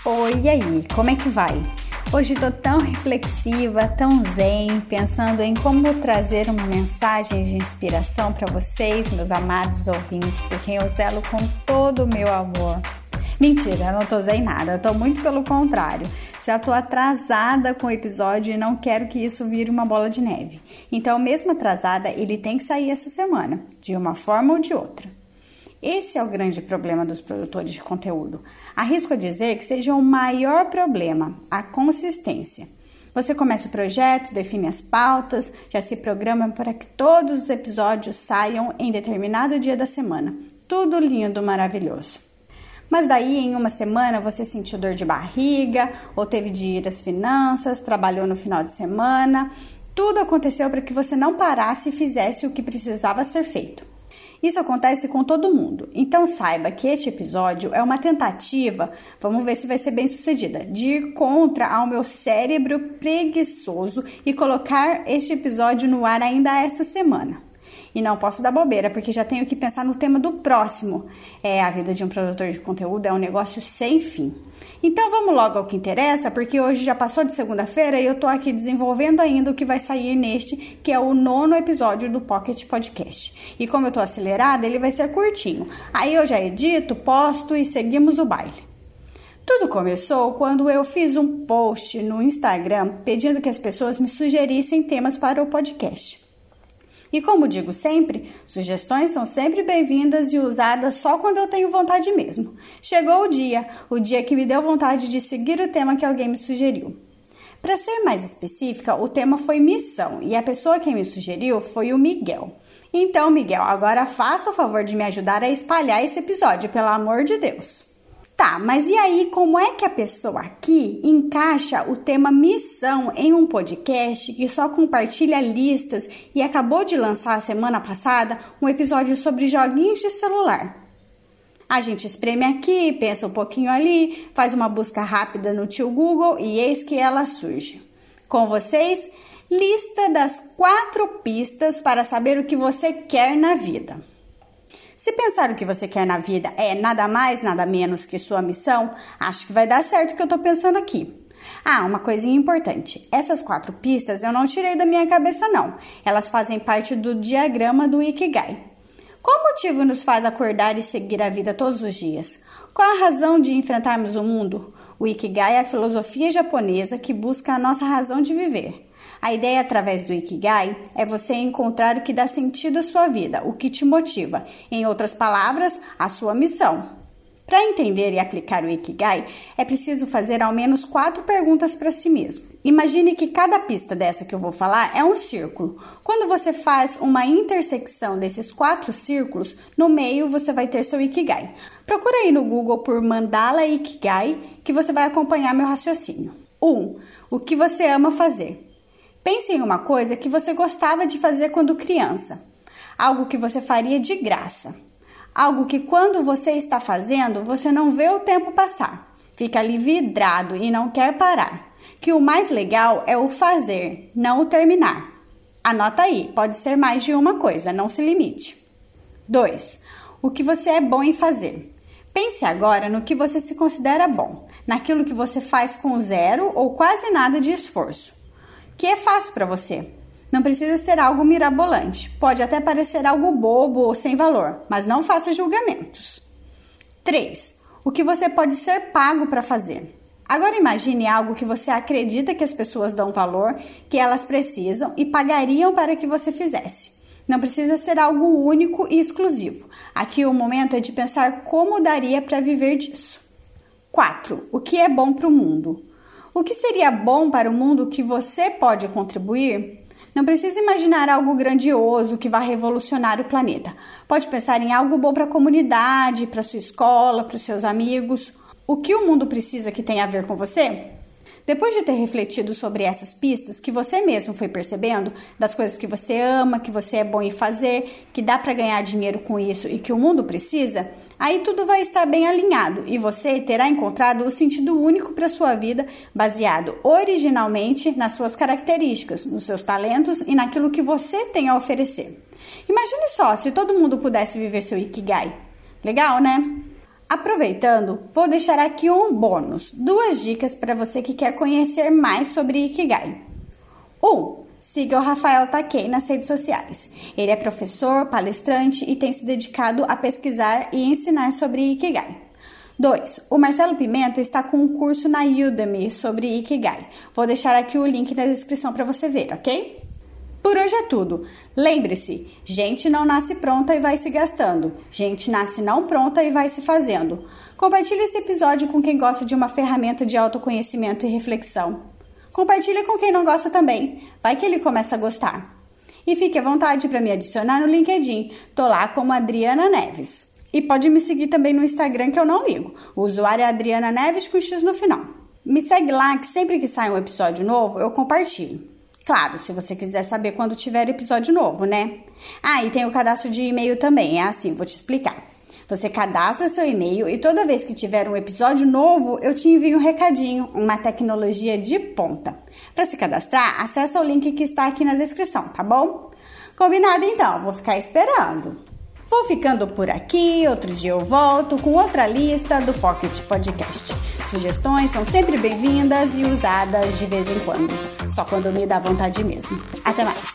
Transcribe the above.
Oi, e aí, como é que vai? Hoje tô tão reflexiva, tão zen, pensando em como trazer uma mensagem de inspiração para vocês, meus amados ouvintes, por quem eu zelo com todo o meu amor. Mentira, eu não tô zen nada, eu tô muito pelo contrário. Já tô atrasada com o episódio e não quero que isso vire uma bola de neve. Então, mesmo atrasada, ele tem que sair essa semana, de uma forma ou de outra. Esse é o grande problema dos produtores de conteúdo. Arrisco a dizer que seja o maior problema, a consistência. Você começa o projeto, define as pautas, já se programa para que todos os episódios saiam em determinado dia da semana. Tudo lindo, maravilhoso. Mas daí, em uma semana, você sentiu dor de barriga, ou teve de ir às finanças, trabalhou no final de semana. Tudo aconteceu para que você não parasse e fizesse o que precisava ser feito. Isso acontece com todo mundo, então saiba que este episódio é uma tentativa, vamos ver se vai ser bem sucedida, de ir contra ao meu cérebro preguiçoso e colocar este episódio no ar ainda esta semana. E não posso dar bobeira, porque já tenho que pensar no tema do próximo. A vida de um produtor de conteúdo é um negócio sem fim. Então vamos logo ao que interessa, porque hoje já passou de segunda-feira e eu tô aqui desenvolvendo ainda o que vai sair neste, que é o 9º episódio do Pocket Podcast. E como eu tô acelerada, ele vai ser curtinho. Aí eu já edito, posto e seguimos o baile. Tudo começou quando eu fiz um post no Instagram pedindo que as pessoas me sugerissem temas para o podcast. E como digo sempre, sugestões são sempre bem-vindas e usadas só quando eu tenho vontade mesmo. Chegou o dia que me deu vontade de seguir o tema que alguém me sugeriu. Para ser mais específica, o tema foi missão e a pessoa que me sugeriu foi o Miguel. Então, Miguel, agora faça o favor de me ajudar a espalhar esse episódio, pelo amor de Deus. Tá, mas e aí como é que a pessoa aqui encaixa o tema missão em um podcast que só compartilha listas e acabou de lançar semana passada um episódio sobre joguinhos de celular? A gente espreme aqui, pensa um pouquinho ali, faz uma busca rápida no tio Google e eis que ela surge. Com vocês, lista das 4 pistas para saber o que você quer na vida. Se pensar o que você quer na vida é nada mais, nada menos que sua missão, acho que vai dar certo o que eu tô pensando aqui. Uma coisinha importante. Essas 4 pistas eu não tirei da minha cabeça, não. Elas fazem parte do diagrama do Ikigai. Qual motivo nos faz acordar e seguir a vida todos os dias? Qual a razão de enfrentarmos o mundo? O Ikigai é a filosofia japonesa que busca a nossa razão de viver. A ideia através do Ikigai é você encontrar o que dá sentido à sua vida, o que te motiva. Em outras palavras, a sua missão. Para entender e aplicar o Ikigai, é preciso fazer ao menos 4 perguntas para si mesmo. Imagine que cada pista dessa que eu vou falar é um círculo. Quando você faz uma intersecção desses 4 círculos, no meio você vai ter seu Ikigai. Procura aí no Google por Mandala Ikigai que você vai acompanhar meu raciocínio. 1. O que você ama fazer? Pense em uma coisa que você gostava de fazer quando criança. Algo que você faria de graça. Algo que quando você está fazendo, você não vê o tempo passar. Fica ali vidrado e não quer parar. Que o mais legal é o fazer, não o terminar. Anota aí, pode ser mais de uma coisa, não se limite. 2. O que você é bom em fazer. Pense agora no que você se considera bom, naquilo que você faz com 0 ou quase nada de esforço. Que é fácil para você. Não precisa ser algo mirabolante. Pode até parecer algo bobo ou sem valor, mas não faça julgamentos. 3. O que você pode ser pago para fazer. Agora imagine algo que você acredita que as pessoas dão valor, que elas precisam e pagariam para que você fizesse. Não precisa ser algo único e exclusivo. Aqui o momento é de pensar como daria para viver disso. 4. O que é bom para o mundo. O que seria bom para o mundo que você pode contribuir? Não precisa imaginar algo grandioso que vai revolucionar o planeta. Pode pensar em algo bom para a comunidade, para a sua escola, para os seus amigos. O que o mundo precisa que tenha a ver com você? Depois de ter refletido sobre essas pistas que você mesmo foi percebendo, das coisas que você ama, que você é bom em fazer, que dá para ganhar dinheiro com isso e que o mundo precisa, aí tudo vai estar bem alinhado e você terá encontrado o sentido único para sua vida, baseado originalmente nas suas características, nos seus talentos e naquilo que você tem a oferecer. Imagine só se todo mundo pudesse viver seu Ikigai. Legal, né? Aproveitando, vou deixar aqui um bônus, 2 dicas para você que quer conhecer mais sobre Ikigai. 1. Siga o Rafael Takei nas redes sociais. Ele é professor, palestrante e tem se dedicado a pesquisar e ensinar sobre Ikigai. 2. O Marcelo Pimenta está com um curso na Udemy sobre Ikigai. Vou deixar aqui o link na descrição para você ver, ok? Por hoje é tudo. Lembre-se, gente não nasce pronta e vai se gastando. Gente nasce não pronta e vai se fazendo. Compartilhe esse episódio com quem gosta de uma ferramenta de autoconhecimento e reflexão. Compartilhe com quem não gosta também. Vai que ele começa a gostar. E fique à vontade para me adicionar no LinkedIn. Tô lá como Adriana Neves. E pode me seguir também no Instagram que eu não ligo. O usuário é Adriana Neves com X no final. Me segue lá que sempre que sai um episódio novo eu compartilho. Claro, se você quiser saber quando tiver episódio novo, né? E tem o cadastro de e-mail também. É assim, vou te explicar. Você cadastra seu e-mail e toda vez que tiver um episódio novo, eu te envio um recadinho, uma tecnologia de ponta. Para se cadastrar, acessa o link que está aqui na descrição, tá bom? Combinado então, vou ficar esperando. Vou ficando por aqui, outro dia eu volto com outra lista do Pocket Podcast. Sugestões são sempre bem-vindas e usadas de vez em quando, só quando me dá vontade mesmo. Até mais!